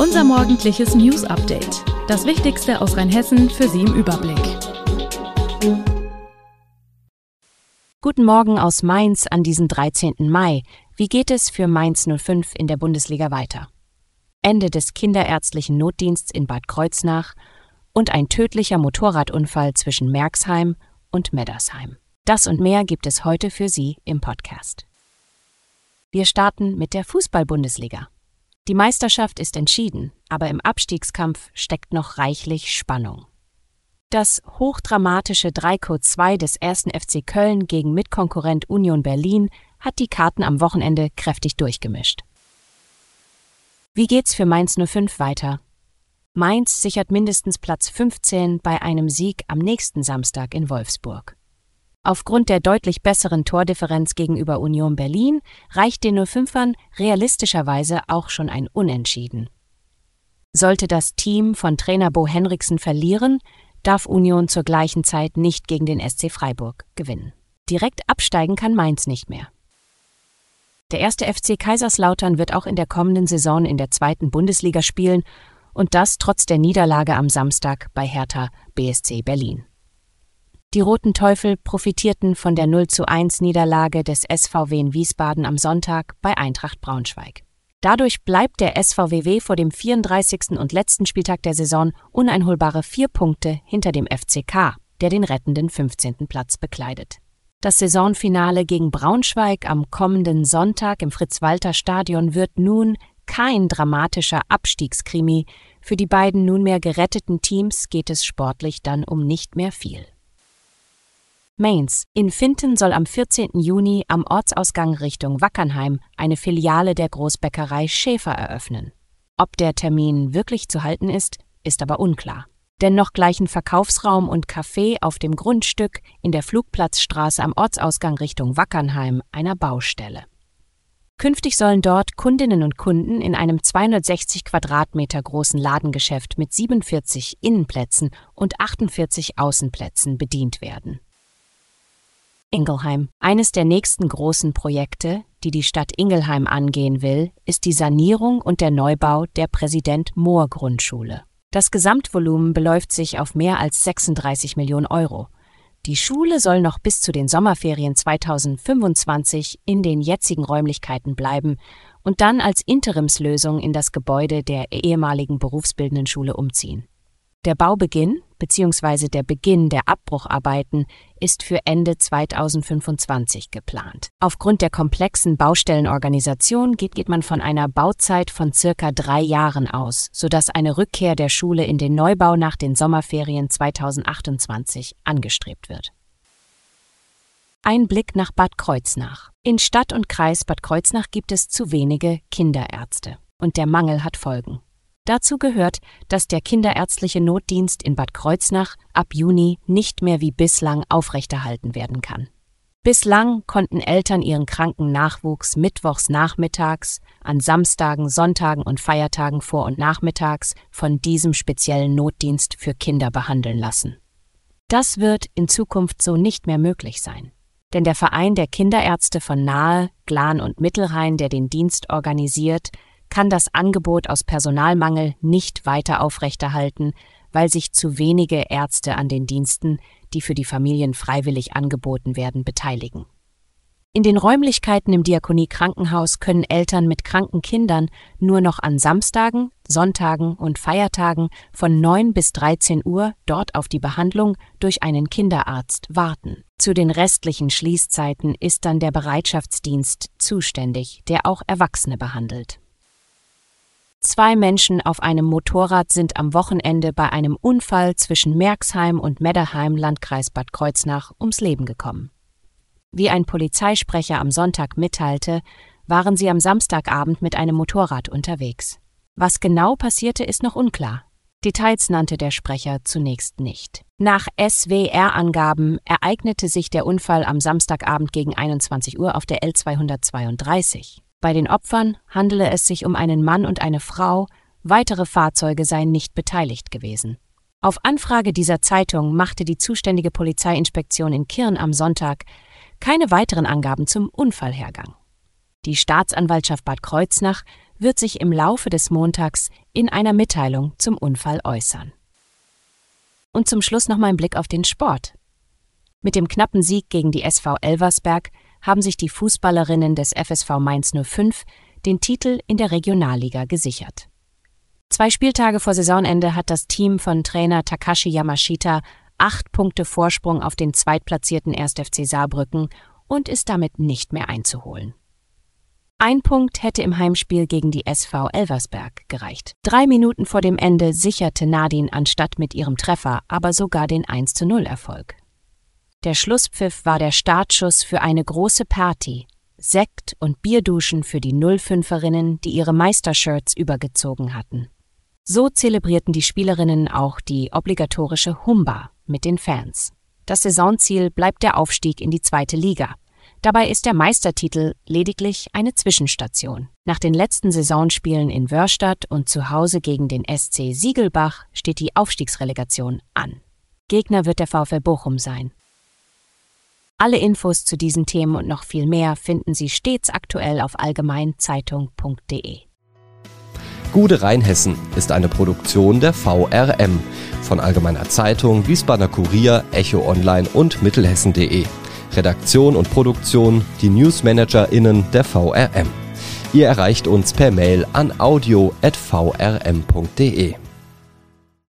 Unser morgendliches News-Update. Das Wichtigste aus Rheinhessen für Sie im Überblick. Guten Morgen aus Mainz an diesem 13. Mai. Wie geht es für Mainz 05 in der Bundesliga weiter? Ende des kinderärztlichen Notdienstes in Bad Kreuznach und ein tödlicher Motorradunfall zwischen Merxheim und Meddersheim. Das und mehr gibt es heute für Sie im Podcast. Wir starten mit der Fußball-Bundesliga. Die Meisterschaft ist entschieden, aber im Abstiegskampf steckt noch reichlich Spannung. Das hochdramatische 3:2 des 1. FC Köln gegen Mitkonkurrent Union Berlin hat die Karten am Wochenende kräftig durchgemischt. Wie geht's für Mainz 05 weiter? Mainz sichert mindestens Platz 15 bei einem Sieg am nächsten Samstag in Wolfsburg. Aufgrund der deutlich besseren Tordifferenz gegenüber Union Berlin reicht den 05ern realistischerweise auch schon ein Unentschieden. Sollte das Team von Trainer Bo Henriksen verlieren, darf Union zur gleichen Zeit nicht gegen den SC Freiburg gewinnen. Direkt absteigen kann Mainz nicht mehr. Der 1. FC Kaiserslautern wird auch in der kommenden Saison in der 2. Bundesliga spielen und das trotz der Niederlage am Samstag bei Hertha BSC Berlin. Die Roten Teufel profitierten von der 0:1 Niederlage des SVW in Wiesbaden am Sonntag bei Eintracht Braunschweig. Dadurch bleibt der SVWW vor dem 34. und letzten Spieltag der Saison uneinholbare 4 Punkte hinter dem FCK, der den rettenden 15. Platz bekleidet. Das Saisonfinale gegen Braunschweig am kommenden Sonntag im Fritz-Walter-Stadion wird nun kein dramatischer Abstiegskrimi. Für die beiden nunmehr geretteten Teams geht es sportlich dann um nicht mehr viel. Mainz. In Vinten soll am 14. Juni am Ortsausgang Richtung Wackernheim eine Filiale der Großbäckerei Schäfer eröffnen. Ob der Termin wirklich zu halten ist, ist aber unklar. Dennoch gleichen Verkaufsraum und Café auf dem Grundstück in der Flugplatzstraße am Ortsausgang Richtung Wackernheim einer Baustelle. Künftig sollen dort Kundinnen und Kunden in einem 260 Quadratmeter großen Ladengeschäft mit 47 Innenplätzen und 48 Außenplätzen bedient werden. Ingelheim. Eines der nächsten großen Projekte, die die Stadt Ingelheim angehen will, ist die Sanierung und der Neubau der Präsident-Mohr-Grundschule. Das Gesamtvolumen beläuft sich auf mehr als 36 Millionen Euro. Die Schule soll noch bis zu den Sommerferien 2025 in den jetzigen Räumlichkeiten bleiben und dann als Interimslösung in das Gebäude der ehemaligen berufsbildenden Schule umziehen. Der Baubeginn bzw. der Beginn der Abbrucharbeiten ist für Ende 2025 geplant. Aufgrund der komplexen Baustellenorganisation geht man von einer Bauzeit von circa 3 Jahren aus, sodass eine Rückkehr der Schule in den Neubau nach den Sommerferien 2028 angestrebt wird. Ein Blick nach Bad Kreuznach. In Stadt und Kreis Bad Kreuznach gibt es zu wenige Kinderärzte und der Mangel hat Folgen. Dazu gehört, dass der kinderärztliche Notdienst in Bad Kreuznach ab Juni nicht mehr wie bislang aufrechterhalten werden kann. Bislang konnten Eltern ihren kranken Nachwuchs mittwochs nachmittags, an Samstagen, Sonntagen und Feiertagen vor- und nachmittags von diesem speziellen Notdienst für Kinder behandeln lassen. Das wird in Zukunft so nicht mehr möglich sein. Denn der Verein der Kinderärzte von Nahe, Glan und Mittelrhein, der den Dienst organisiert, kann das Angebot aus Personalmangel nicht weiter aufrechterhalten, weil sich zu wenige Ärzte an den Diensten, die für die Familien freiwillig angeboten werden, beteiligen. In den Räumlichkeiten im Diakonie-Krankenhaus können Eltern mit kranken Kindern nur noch an Samstagen, Sonntagen und Feiertagen von 9 bis 13 Uhr dort auf die Behandlung durch einen Kinderarzt warten. Zu den restlichen Schließzeiten ist dann der Bereitschaftsdienst zuständig, der auch Erwachsene behandelt. 2 Menschen auf einem Motorrad sind am Wochenende bei einem Unfall zwischen Merxheim und Meddersheim, Landkreis Bad Kreuznach, ums Leben gekommen. Wie ein Polizeisprecher am Sonntag mitteilte, waren sie am Samstagabend mit einem Motorrad unterwegs. Was genau passierte, ist noch unklar. Details nannte der Sprecher zunächst nicht. Nach SWR-Angaben ereignete sich der Unfall am Samstagabend gegen 21 Uhr auf der L232. Bei den Opfern handele es sich um einen Mann und eine Frau, weitere Fahrzeuge seien nicht beteiligt gewesen. Auf Anfrage dieser Zeitung machte die zuständige Polizeiinspektion in Kirn am Sonntag keine weiteren Angaben zum Unfallhergang. Die Staatsanwaltschaft Bad Kreuznach wird sich im Laufe des Montags in einer Mitteilung zum Unfall äußern. Und zum Schluss noch mal ein Blick auf den Sport. Mit dem knappen Sieg gegen die SV Elversberg haben sich die Fußballerinnen des FSV Mainz 05 den Titel in der Regionalliga gesichert. 2 Spieltage vor Saisonende hat das Team von Trainer Takashi Yamashita 8 Punkte Vorsprung auf den zweitplatzierten 1. FC Saarbrücken und ist damit nicht mehr einzuholen. 1 Punkt hätte im Heimspiel gegen die SV Elversberg gereicht. 3 Minuten vor dem Ende sicherte Nadine anstatt mit ihrem Treffer aber sogar den 1:0-Erfolg. Der Schlusspfiff war der Startschuss für eine große Party. Sekt und Bierduschen für die 05erinnen, die ihre Meistershirts übergezogen hatten. So zelebrierten die Spielerinnen auch die obligatorische Humba mit den Fans. Das Saisonziel bleibt der Aufstieg in die 2. Liga. Dabei ist der Meistertitel lediglich eine Zwischenstation. Nach den letzten Saisonspielen in Wörstadt und zu Hause gegen den SC Siegelbach steht die Aufstiegsrelegation an. Gegner wird der VfL Bochum sein. Alle Infos zu diesen Themen und noch viel mehr finden Sie stets aktuell auf allgemeinzeitung.de. Gude Rheinhessen ist eine Produktion der VRM von Allgemeiner Zeitung, Wiesbadener Kurier, Echo Online und Mittelhessen.de. Redaktion und Produktion die NewsmanagerInnen der VRM. Ihr erreicht uns per Mail an audio@vrm.de.